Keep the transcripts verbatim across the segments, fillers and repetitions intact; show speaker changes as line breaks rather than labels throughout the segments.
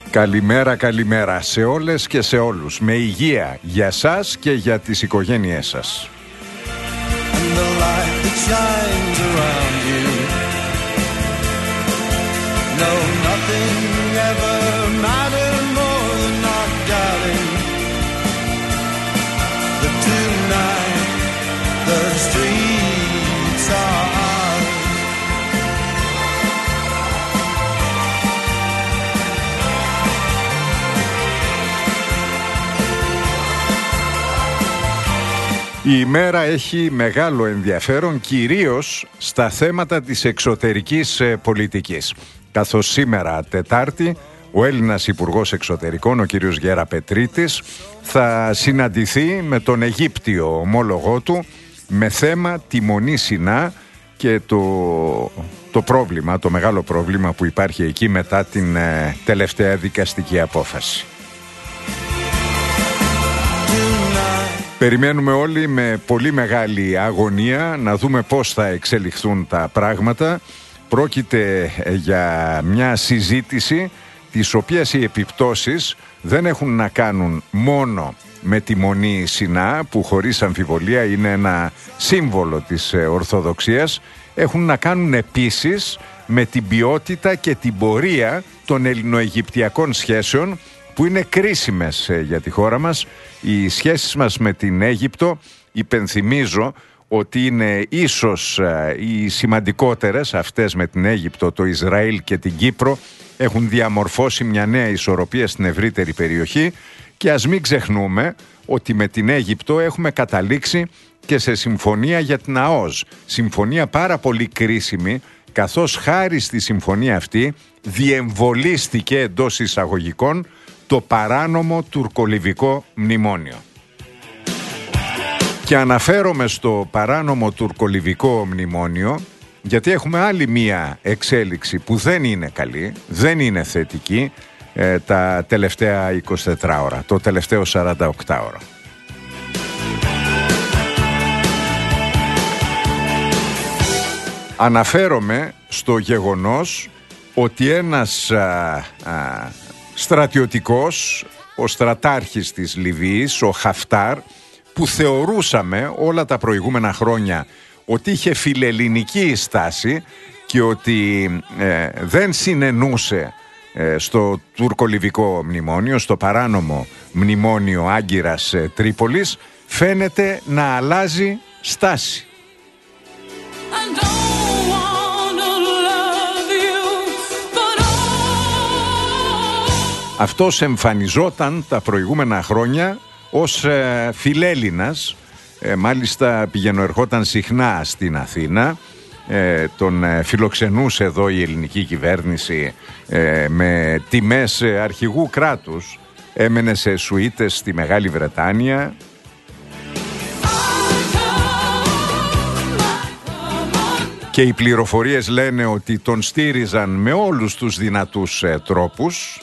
Καλημέρα, καλημέρα σε όλες και σε όλους. Με υγεία για σας και για τις οικογένειές σας. Η ημέρα έχει μεγάλο ενδιαφέρον κυρίως στα θέματα της εξωτερικής πολιτικής. Καθώς σήμερα Τετάρτη ο Έλληνας Υπουργός Εξωτερικών, ο κύριος Γεραπετρίτης, θα συναντηθεί με τον Αιγύπτιο ομόλογό του με θέμα τη Μονή Σινά και το, το πρόβλημα, το μεγάλο πρόβλημα που υπάρχει εκεί μετά την ε, τελευταία δικαστική απόφαση. Περιμένουμε όλοι με πολύ μεγάλη αγωνία να δούμε πώς θα εξελιχθούν τα πράγματα. Πρόκειται για μια συζήτηση τις οποίες οι επιπτώσεις δεν έχουν να κάνουν μόνο με τη Μονή Σινά, που χωρίς αμφιβολία είναι ένα σύμβολο της Ορθοδοξίας, έχουν να κάνουν επίσης με την ποιότητα και την πορεία των ελληνοαιγυπτιακών σχέσεων, που είναι κρίσιμες για τη χώρα μας. Οι σχέσεις μας με την Αίγυπτο, υπενθυμίζω ότι είναι ίσως οι σημαντικότερες, αυτές με την Αίγυπτο, το Ισραήλ και την Κύπρο, έχουν διαμορφώσει μια νέα ισορροπία στην ευρύτερη περιοχή, και ας μην ξεχνούμε ότι με την Αίγυπτο έχουμε καταλήξει και σε συμφωνία για την ΑΟΣ. Συμφωνία πάρα πολύ κρίσιμη, καθώς χάρη στη συμφωνία αυτή διεμβολίστηκε εντός εισαγωγικών το παράνομο τουρκολιβικό μνημόνιο. Και αναφέρομαι στο παράνομο τουρκολιβικό μνημόνιο γιατί έχουμε άλλη μία εξέλιξη που δεν είναι καλή, δεν είναι θετική ε, τα τελευταία είκοσι τέσσερις ώρα, το τελευταίο σαράντα οκτώ ώρα. Αναφέρομαι στο γεγονός ότι ένας α, α, στρατιωτικός, ο στρατάρχης της Λιβύης, ο Χαφτάρ, που θεωρούσαμε όλα τα προηγούμενα χρόνια ότι είχε φιλελληνική στάση και ότι ε, δεν συνενούσε ε, στο τουρκολιβικό μνημόνιο, στο παράνομο μνημόνιο Άγκυρας ε, Τρίπολης, φαίνεται να αλλάζει στάση. Αυτός εμφανιζόταν τα προηγούμενα χρόνια ως ε, φιλέλληνας, ε, μάλιστα πηγαίνω ερχόταν συχνά στην Αθήνα, ε, τον ε, φιλοξενούσε εδώ η ελληνική κυβέρνηση ε, με τιμές ε, αρχηγού κράτους, έμενε σε σουίτες στη Μεγάλη Βρετάνια. Και οι πληροφορίες λένε ότι τον στήριζαν με όλους τους δυνατούς ε, τρόπους,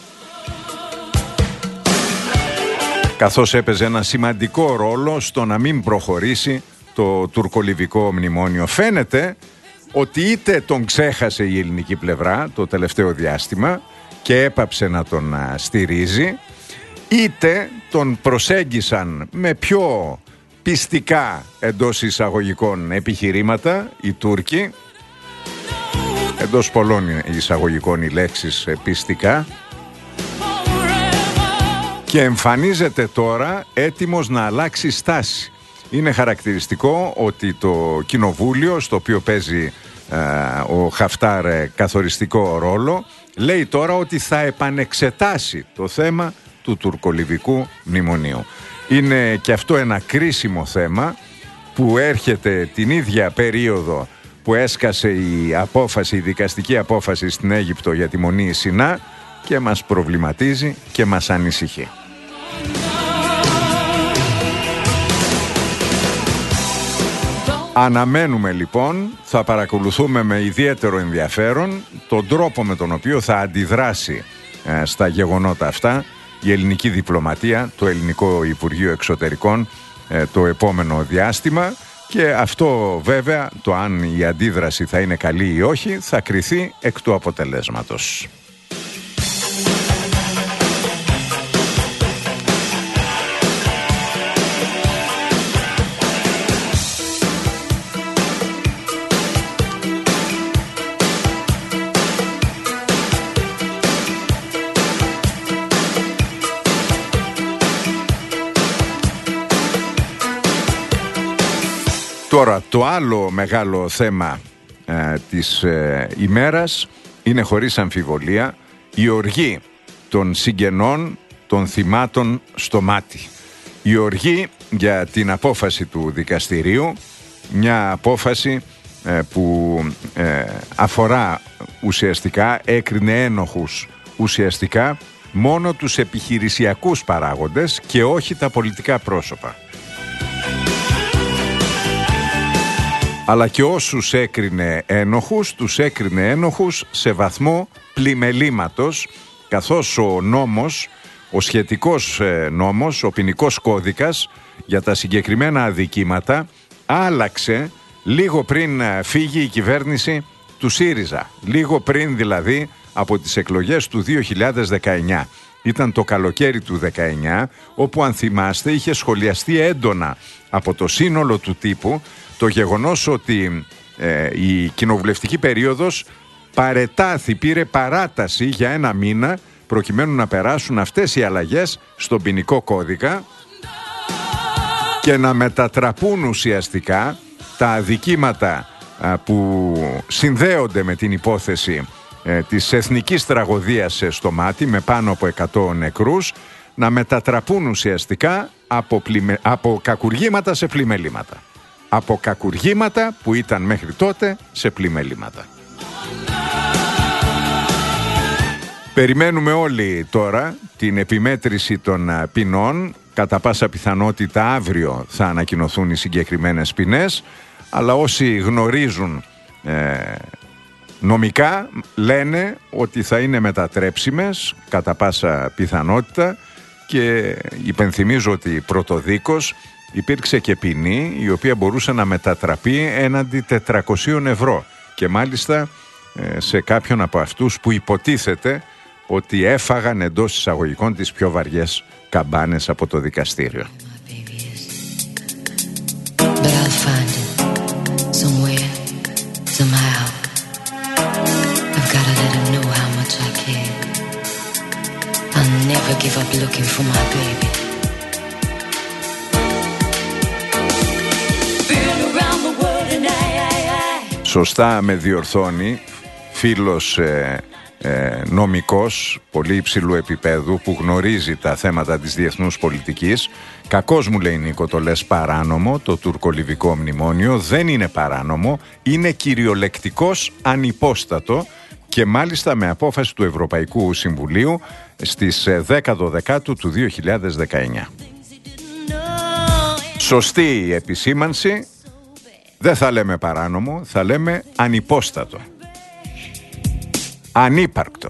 καθώς έπαιζε ένα σημαντικό ρόλο στο να μην προχωρήσει το τουρκολιβικό μνημόνιο. Φαίνεται ότι είτε τον ξέχασε η ελληνική πλευρά το τελευταίο διάστημα και έπαψε να τον στηρίζει, είτε τον προσέγγισαν με πιο πιστικά εντός εισαγωγικών επιχειρήματα οι Τούρκοι, εντός πολλών εισαγωγικών οι λέξεις πιστικά, και εμφανίζεται τώρα έτοιμος να αλλάξει στάση. Είναι χαρακτηριστικό ότι το κοινοβούλιο, στο οποίο παίζει ε, ο Χαφτάρ ε, καθοριστικό ρόλο, λέει τώρα ότι θα επανεξετάσει το θέμα του τουρκολιβικού μνημονίου. Είναι και αυτό ένα κρίσιμο θέμα που έρχεται την ίδια περίοδο που έσκασε η απόφαση, η δικαστική απόφαση στην Αίγυπτο για τη Μονή Σινά, και μας προβληματίζει και μας ανησυχεί. Αναμένουμε λοιπόν, θα παρακολουθούμε με ιδιαίτερο ενδιαφέρον τον τρόπο με τον οποίο θα αντιδράσει ε, στα γεγονότα αυτά η ελληνική διπλωματία, το ελληνικό Υπουργείο Εξωτερικών ε, το επόμενο διάστημα, και αυτό βέβαια, το αν η αντίδραση θα είναι καλή ή όχι, θα κριθεί εκ του αποτελέσματος. Τώρα το άλλο μεγάλο θέμα ε, της ε, ημέρας είναι χωρίς αμφιβολία η οργή των συγγενών των θυμάτων στο μάτι. Η οργή για την απόφαση του δικαστηρίου, μια απόφαση ε, που ε, αφορά ουσιαστικά, έκρινε ένοχους ουσιαστικά μόνο τους επιχειρησιακούς παράγοντες και όχι τα πολιτικά πρόσωπα. Αλλά και όσους έκρινε ένοχους, τους έκρινε ένοχους σε βαθμό πλημελήματος, καθώς ο νόμος, ο σχετικός νόμος, ο ποινικός κώδικας για τα συγκεκριμένα αδικήματα άλλαξε λίγο πριν φύγει η κυβέρνηση του ΣΥΡΙΖΑ. Λίγο πριν δηλαδή από τις εκλογές του δύο χιλιάδες δεκαεννιά. Ήταν το καλοκαίρι του δεκαεννιά, όπου αν θυμάστε είχε σχολιαστεί έντονα από το σύνολο του τύπου το γεγονός ότι ε, η κοινοβουλευτική περίοδος παρετάθη, πήρε παράταση για ένα μήνα προκειμένου να περάσουν αυτές οι αλλαγές στον ποινικό κώδικα και να μετατραπούν ουσιαστικά τα αδικήματα α, που συνδέονται με την υπόθεση ε, της εθνικής τραγωδίας στο μάτι με πάνω από εκατό νεκρούς, να μετατραπούν ουσιαστικά από, πλημε... από κακουργήματα σε πλημελήματα. Από κακουργήματα που ήταν μέχρι τότε σε πλημελήματα. Περιμένουμε όλοι τώρα την επιμέτρηση των ποινών. Κατά πάσα πιθανότητα αύριο θα ανακοινωθούν οι συγκεκριμένες ποινές, αλλά όσοι γνωρίζουν ε, νομικά λένε ότι θα είναι μετατρέψιμες κατά πάσα πιθανότητα, και υπενθυμίζω ότι πρωτοδίκως υπήρξε και ποινή η οποία μπορούσε να μετατραπεί έναντι τετρακόσια ευρώ, και μάλιστα ε, σε κάποιον από αυτούς που υποτίθεται ότι έφαγαν εντός εισαγωγικών τις πιο βαριές καμπάνες από το δικαστήριο. Σωστά με διορθώνει φίλος ε, ε, νομικός πολύ υψηλού επίπεδου που γνωρίζει τα θέματα της διεθνούς πολιτικής. Κακώς μου λέει, Νίκο, το λες παράνομο το τουρκολιβικό μνημόνιο. Δεν είναι παράνομο, είναι κυριολεκτικώς ανυπόστατο, και μάλιστα με απόφαση του Ευρωπαϊκού Συμβουλίου στις δέκα Δωδεκάτου του δύο χιλιάδες δεκαεννιά. Σωστή η επισήμανση. Δεν θα λέμε παράνομο, θα λέμε ανυπόστατο. Ανύπαρκτο.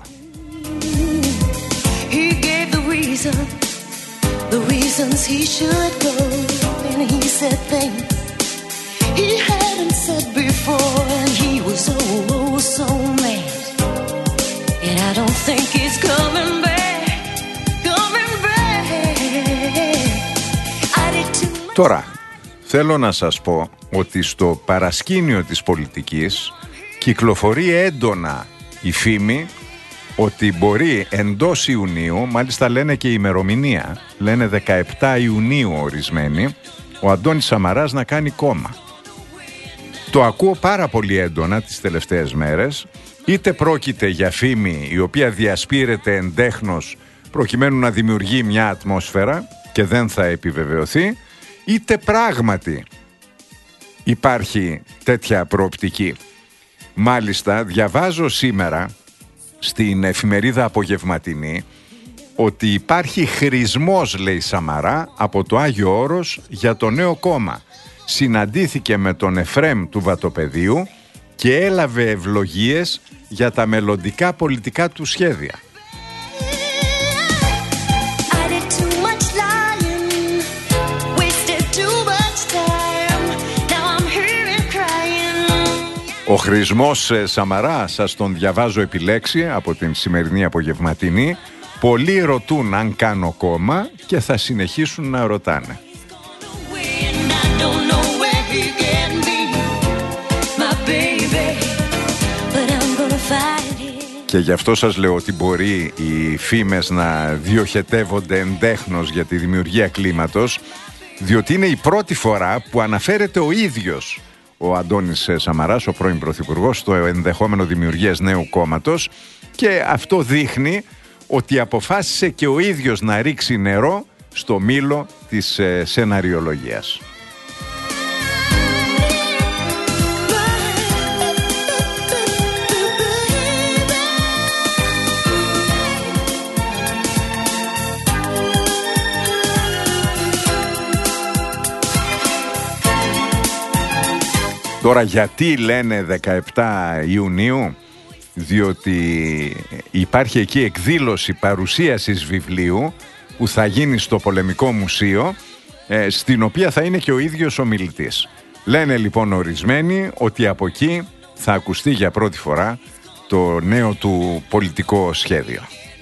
Τώρα, θέλω να σας πω ότι στο παρασκήνιο της πολιτικής κυκλοφορεί έντονα η φήμη ότι μπορεί εντός Ιουνίου, μάλιστα λένε και η ημερομηνία, λένε δεκαεπτά Ιουνίου ορισμένοι, ο Αντώνης Σαμαράς να κάνει κόμμα. Το ακούω πάρα πολύ έντονα τις τελευταίες μέρες, είτε πρόκειται για φήμη η οποία διασπείρεται εντέχνος προκειμένου να δημιουργεί μια ατμόσφαιρα και δεν θα επιβεβαιωθεί, είτε πράγματι υπάρχει τέτοια προοπτική. Μάλιστα διαβάζω σήμερα στην εφημερίδα Απογευματινή ότι υπάρχει χρησμός, λέει Σαμαρά, από το Άγιο Όρος για το νέο κόμμα. Συναντήθηκε με τον Εφραίμ του Βατοπεδίου και έλαβε ευλογίες για τα μελλοντικά πολιτικά του σχέδια. Ο χρησμός Σαμαρά, σας τον διαβάζω επιλέξει από την σημερινή Απογευματινή. Πολλοί ρωτούν αν κάνω κόμμα και θα συνεχίσουν να ρωτάνε. Και γι' αυτό σας λέω ότι μπορεί οι φήμες να διοχετεύονται εντέχνος για τη δημιουργία κλίματος, διότι είναι η πρώτη φορά που αναφέρεται ο ίδιος ο Αντώνης Σαμαράς, ο πρώην Πρωθυπουργός, το ενδεχόμενο δημιουργίας νέου κόμματος, και αυτό δείχνει ότι αποφάσισε και ο ίδιος να ρίξει νερό στο μήλο της ε, σεναριολογίας. Τώρα γιατί λένε δεκαεπτά Ιουνίου? Διότι υπάρχει εκεί εκδήλωση παρουσίασης βιβλίου που θα γίνει στο Πολεμικό Μουσείο, ε, στην οποία θα είναι και ο ίδιος ο μιλητής. Λένε λοιπόν ορισμένοι ότι από εκεί θα ακουστεί για πρώτη φορά το νέο του πολιτικό σχέδιο.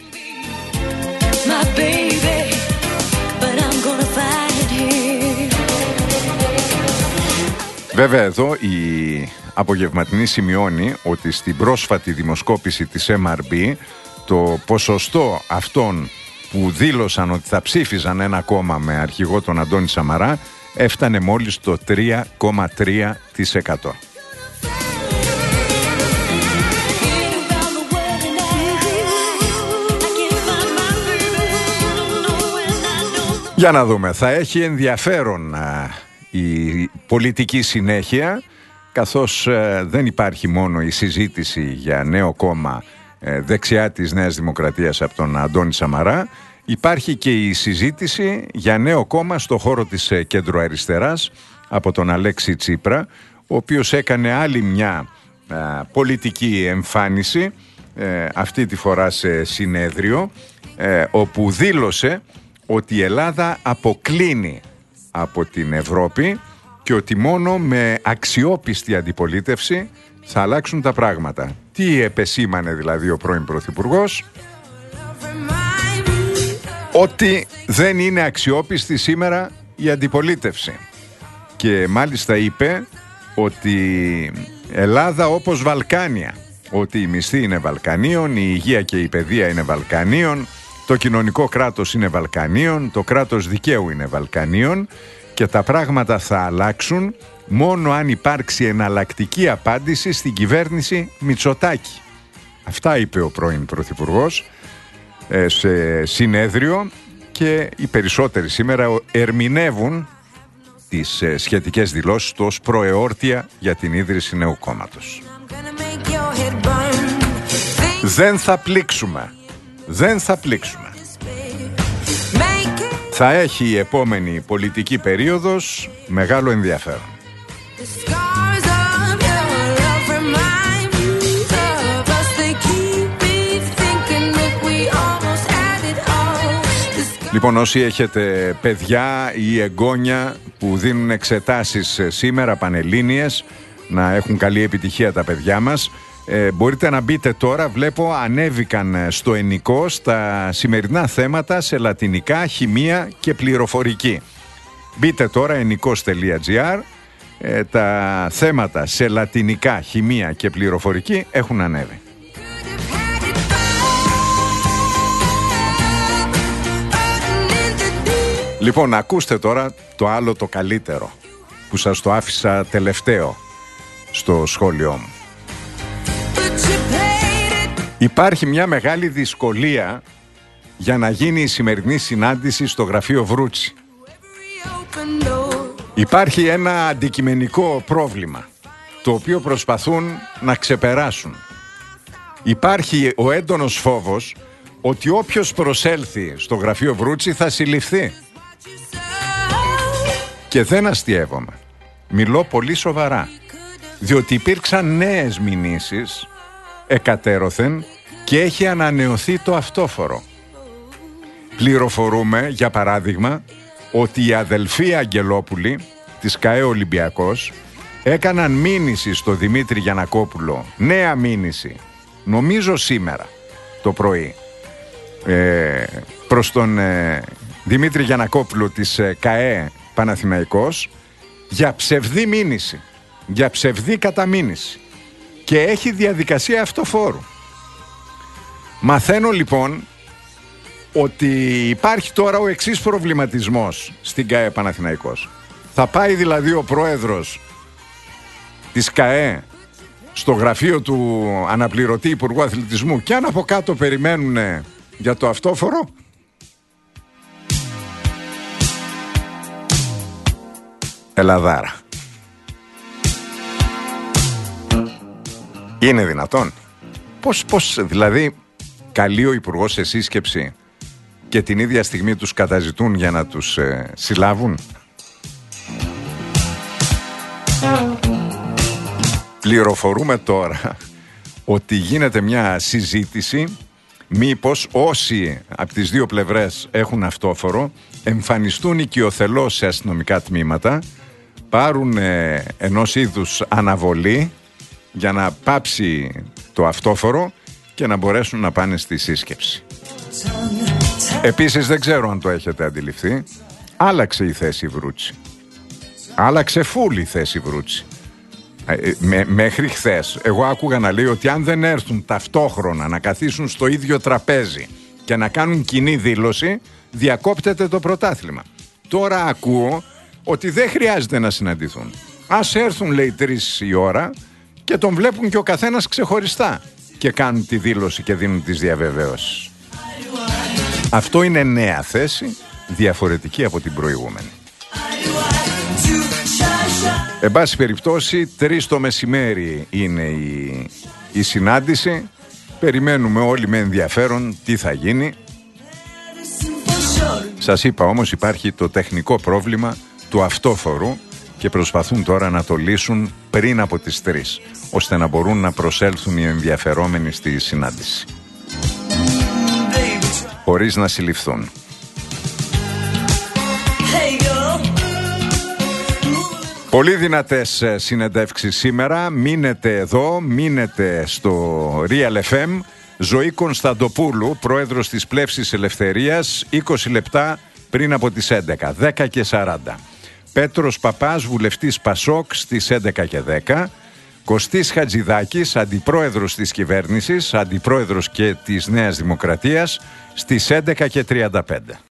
Βέβαια εδώ η απογευματινή σημειώνει ότι στην πρόσφατη δημοσκόπηση της εμ αρ μπι το ποσοστό αυτών που δήλωσαν ότι θα ψήφιζαν ένα κόμμα με αρχηγό τον Αντώνη Σαμαρά έφτανε μόλις το τρία κόμμα τρία τοις εκατό. Για να δούμε, θα έχει ενδιαφέρον α, η πολιτική συνέχεια, καθώς ε, δεν υπάρχει μόνο η συζήτηση για νέο κόμμα ε, δεξιά της Νέας Δημοκρατίας από τον Αντώνη Σαμαρά, υπάρχει και η συζήτηση για νέο κόμμα στο χώρο της ε, κεντροαριστεράς από τον Αλέξη Τσίπρα, ο οποίος έκανε άλλη μια ε, πολιτική εμφάνιση, ε, αυτή τη φορά σε συνέδριο, ε, όπου δήλωσε ότι η Ελλάδα αποκλίνει από την Ευρώπη και ότι μόνο με αξιόπιστη αντιπολίτευση θα αλλάξουν τα πράγματα. Τι επεσήμανε δηλαδή ο πρώην Πρωθυπουργός? Ότι δεν είναι αξιόπιστη σήμερα η αντιπολίτευση. Και μάλιστα είπε ότι Ελλάδα όπως Βαλκάνια, ότι η μισθή είναι Βαλκανίων, η υγεία και η παιδεία είναι Βαλκανίων, το κοινωνικό κράτος είναι Βαλκανίων, το κράτος δικαίου είναι Βαλκανίων και τα πράγματα θα αλλάξουν μόνο αν υπάρξει εναλλακτική απάντηση στην κυβέρνηση Μητσοτάκη. Αυτά είπε ο πρώην Πρωθυπουργός ε, σε συνέδριο και οι περισσότεροι σήμερα ερμηνεύουν τις ε, σχετικές δηλώσεις του ως προεόρτια για την ίδρυση νέου κόμματος. Δεν θα πλήξουμε. Δεν θα πλήξουμε. Θα έχει η επόμενη πολιτική περίοδος μεγάλο ενδιαφέρον. Λοιπόν, όσοι έχετε παιδιά ή εγγόνια που δίνουν εξετάσεις σήμερα, πανελλήνιες, να έχουν καλή επιτυχία τα παιδιά μας, Ε, μπορείτε να μπείτε τώρα, βλέπω ανέβηκαν στο ενικό στα σημερινά θέματα σε λατινικά, χημεία και πληροφορική. Μπείτε τώρα ενικός τελεία τζι άρ, ε, τα θέματα σε λατινικά, χημεία και πληροφορική έχουν ανέβει. Λοιπόν, ακούστε τώρα το άλλο το καλύτερο που σας το άφησα τελευταίο στο σχόλιο μου. Υπάρχει μια μεγάλη δυσκολία για να γίνει η σημερινή συνάντηση στο γραφείο Βρούτσι. Υπάρχει ένα αντικειμενικό πρόβλημα, το οποίο προσπαθούν να ξεπεράσουν. Υπάρχει ο έντονος φόβος ότι όποιος προσέλθει στο γραφείο Βρούτσι θα συλληφθεί. Και δεν αστειεύομαι. Μιλώ πολύ σοβαρά. Διότι υπήρξαν νέες μηνύσεις εκατέρωθεν και έχει ανανεωθεί το αυτόφορο. Πληροφορούμε, για παράδειγμα, ότι οι αδελφοί Αγγελόπουλοι της ΚΑΕ Ολυμπιακός έκαναν μήνυση στο Δημήτρη Γιαννακόπουλο, νέα μήνυση, νομίζω σήμερα το πρωί, ε, προς τον ε, Δημήτρη Γιαννακόπουλο της ε, ΚΑΕ Παναθηναϊκός, για ψευδή μήνυση, για ψευδή καταμήνυση, και έχει διαδικασία αυτοφόρου. Μαθαίνω λοιπόν ότι υπάρχει τώρα ο εξής προβληματισμός στην ΚΑΕ Παναθηναϊκός. Θα πάει δηλαδή ο πρόεδρος της ΚΑΕ στο γραφείο του αναπληρωτή Υπουργού Αθλητισμού και αν από κάτω περιμένουν για το αυτόφορο. Ελλαδάρα. Είναι δυνατόν? Πώς, πώς δηλαδή καλεί ο Υπουργός σε σύσκεψη και την ίδια στιγμή τους καταζητούν για να τους ε, συλλάβουν? Πληροφορούμε τώρα ότι γίνεται μια συζήτηση μήπως όσοι από τις δύο πλευρές έχουν αυτόφορο εμφανιστούν οικειοθελώς σε αστυνομικά τμήματα, πάρουν ε, ενός είδους αναβολή για να πάψει το αυτόφορο και να μπορέσουν να πάνε στη σύσκεψη. Επίσης δεν ξέρω αν το έχετε αντιληφθεί, άλλαξε η θέση Βρούτση. Άλλαξε φουλ η θέση Βρούτση. Με, μέχρι χθες εγώ άκουγα να λέει ότι αν δεν έρθουν ταυτόχρονα να καθίσουν στο ίδιο τραπέζι και να κάνουν κοινή δήλωση, διακόπτεται το πρωτάθλημα. Τώρα ακούω ότι δεν χρειάζεται να συναντηθούν. Ας έρθουν, λέει, τρεις η ώρα και τον βλέπουν και ο καθένας ξεχωριστά και κάνουν τη δήλωση και δίνουν τις διαβεβαίωσεις. Αυτό είναι νέα θέση, διαφορετική από την προηγούμενη. Εν πάση περιπτώσει, τρεις το μεσημέρι είναι η, η συνάντηση. Περιμένουμε όλοι με ενδιαφέρον τι θα γίνει. Σας είπα όμως, υπάρχει το τεχνικό πρόβλημα του αυτόφορου και προσπαθούν τώρα να το λύσουν πριν από τις τρεις, ώστε να μπορούν να προσέλθουν οι ενδιαφερόμενοι στη συνάντηση χωρίς να συλληφθούν. Πολύ δυνατές συνεντεύξεις σήμερα. Μείνετε εδώ, μείνετε στο Real εφ εμ. Ζωή Κωνσταντοπούλου, πρόεδρος της Πλεύσης Ελευθερίας, είκοσι λεπτά πριν από τις έντεκα, δέκα και σαράντα. Πέτρος Παπάς, βουλευτής Πασόκ, στις έντεκα και δέκα. Κωστής Χατζηδάκης, αντιπρόεδρος της κυβέρνησης, αντιπρόεδρος και της Νέας Δημοκρατίας, στις έντεκα και τριάντα πέντε.